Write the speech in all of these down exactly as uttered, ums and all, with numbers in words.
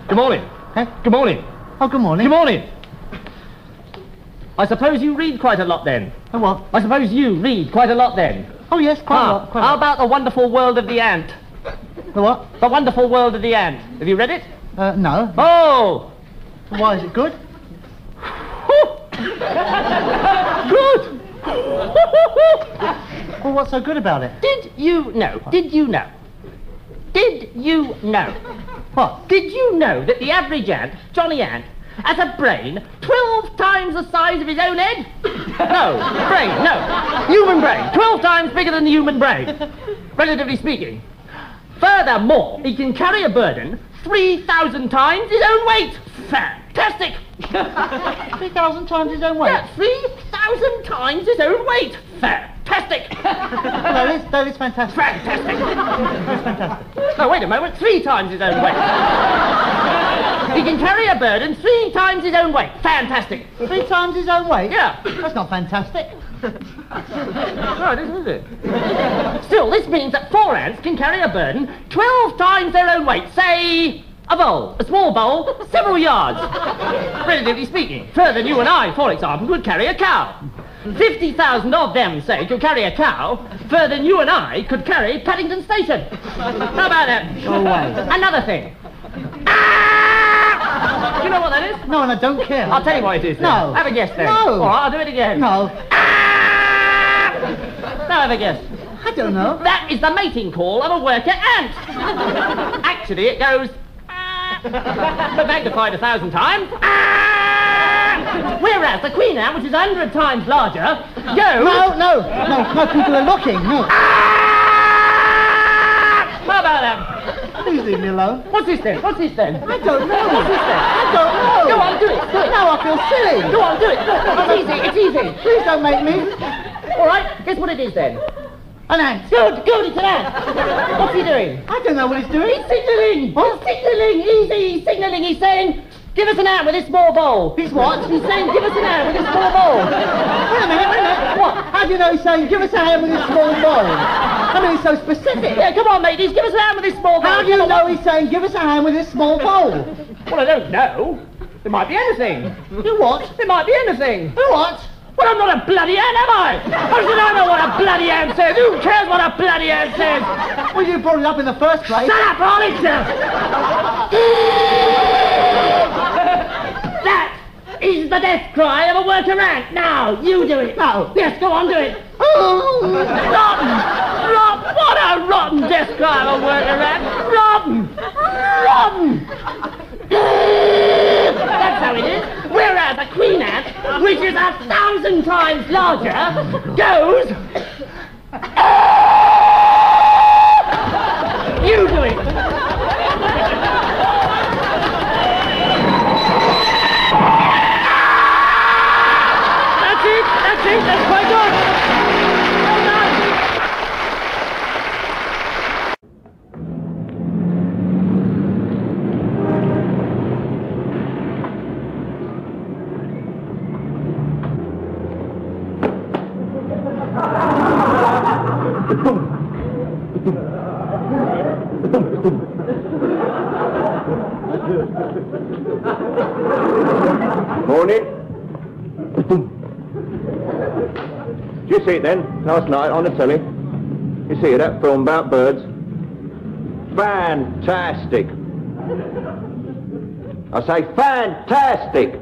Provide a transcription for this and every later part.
Good morning. Eh? Good morning. Oh, good morning. Good morning. I suppose you read quite a lot then. Oh, what? I suppose you read quite a lot then. Oh, yes, quite Ah, a lot. Quite a how lot. about The Wonderful World of the Ant? The what? The Wonderful World of the Ant. Have you read it? Uh, no. Oh! Why, is it good? Good! Well, what's so good about it? Did you know? Did you know? Did you know? What? Did you know that the average ant, Johnny Ant, has a brain twelve times the size of his own head? No, brain, no. Human brain, twelve times bigger than the human brain, relatively speaking. Furthermore, he can carry a burden three thousand times his own weight. Fantastic! Three thousand times his own weight? Yeah, three thousand times his own weight. Fantastic! That is, that is fantastic. Fantastic! That's fantastic. No, wait a moment, three times his own weight. He can carry a burden three times his own weight. Fantastic! Three times his own weight? Yeah. That's not fantastic. No, it isn't, is it? Still, this means that four ants can carry a burden twelve times their own weight. Say, a bowl, a small bowl, several yards. Relatively speaking. Further than you and I, for example, could carry a cow. fifty thousand of them, say, could carry a cow. Further than you and I could carry Paddington Station. How about that? Go away. Another thing. Ah! Do you know what that is? No, and I don't care. I'll tell you what it is then. No. Have a guess then. No. All right, I'll do it again. No. Now have a guess. I don't know. That is the mating call of a worker ant. Actually, it goes... ah, but magnified a thousand times. Ah! Whereas the queen ant, which is a hundred times larger, goes... No, no, no, no, people are looking, no. Ah! How about that? Please leave me alone. What's this then? What's this then? I don't know. What's this then? I don't know. Go on, do it, do it. No, I feel silly. Go on, do it. It's easy, it's easy. Please don't make me. All right, guess what it is then? An ant. Good, good, it's an ant. What's he doing? I don't know what he's doing. He's signalling! What? He's signalling! Easy! He's signalling! He's saying, give us an ant with this small bowl! He's what? He's saying, give us an ant with this small bowl! Wait a minute, wait a minute. What? How do you know he's saying, give us a hand with this small bowl? I mean, he's so specific. Yeah, come on, mateys, give us an ant with this small bowl! How do you Come on, know what? he's saying, give us a hand with this small bowl? Well, I don't know. There might be anything. You what? There might be anything. You what? Well, I'm not a bloody ant, am I? How should I know what a bloody ant says? Who cares what a bloody ant says? Well, you brought it up in the first place. Shut up, Arlington! That is the death cry of a worker ant. Now, you do it. No. Yes, go on, do it. Oh. Rotten! Rotten! What a rotten death cry of a worker ant! Rotten! Rotten! That's how it is. Whereas a queen ant, which is a thousand times larger, goes... You do it! That's it! That's it! That's quite good! Well done! Morning. Did you see it then, last night on the telly? You see that film about birds? Fantastic. I say fantastic.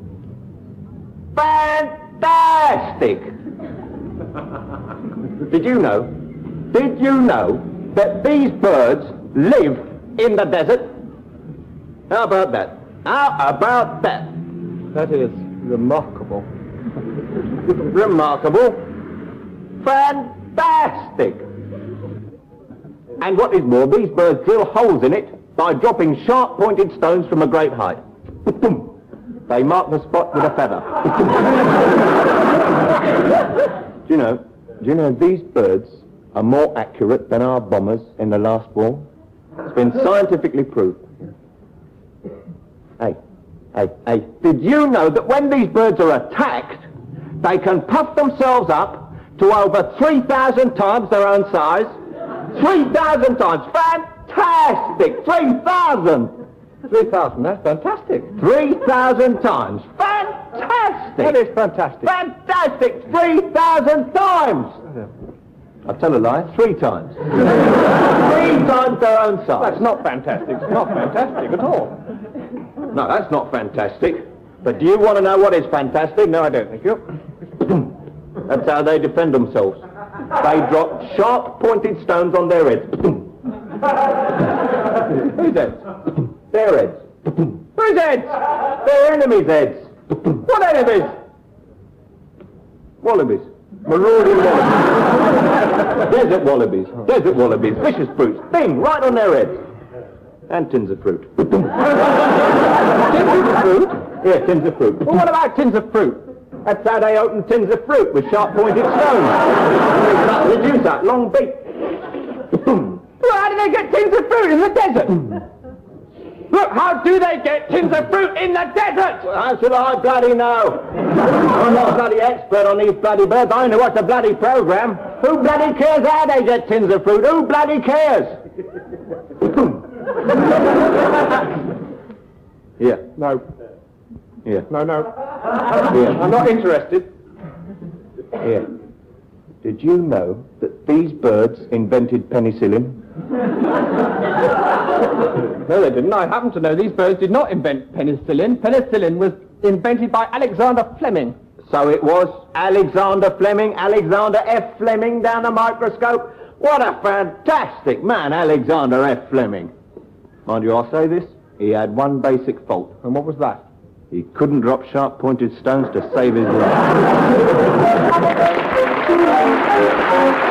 Fantastic. Did you know, did you know that these birds live in the desert? How about that? How about that? That is remarkable. Remarkable. Fantastic. And what is more, these birds drill holes in it by dropping sharp-pointed stones from a great height. They mark the spot with a feather. Do you know, do you know these birds are more accurate than our bombers in the last war? It's been scientifically proved. Hey, hey, hey, did you know that when these birds are attacked, they can puff themselves up to over three thousand times their own size? three thousand times! Fantastic! three thousand! three thousand, that's fantastic. three thousand times. Fantastic! That is fantastic. Fantastic! three thousand times! I'll tell a lie, three times. Three times their own size. That's not fantastic. It's not fantastic at all. No, that's not fantastic. But do you want to know what is fantastic? No, I don't, thank you. That's how they defend themselves. They drop sharp, pointed stones on their heads. Whose heads? Their heads. Whose heads? Their enemies' heads. What enemies? Wallabies. Marauding wallabies. Desert wallabies. Desert wallabies. Vicious brutes. Bing! Right on their heads. And tins of fruit. Tins of fruit? Yeah, tins of fruit. Well, what about tins of fruit? That's how they open tins of fruit, with sharp-pointed stones. They use that long beak. Well, how do they get tins of fruit in the desert? Look, how do they get tins of fruit in the desert? Well, how should I bloody know? I'm not a bloody expert on these bloody birds. I only watch the bloody programme. Who bloody cares how they get tins of fruit? Who bloody cares? Yeah. No. Yeah. No, no. Yeah. I'm not interested. Yeah. Did you know that these birds invented penicillin? No, they didn't. I happen to know these birds did not invent penicillin. Penicillin was invented by Alexander Fleming. So it was Alexander Fleming, Alexander F. Fleming down the microscope. What a fantastic man, Alexander F. Fleming. Mind you, I'll say this, he had one basic fault. And what was that? He couldn't drop sharp-pointed stones to save his life.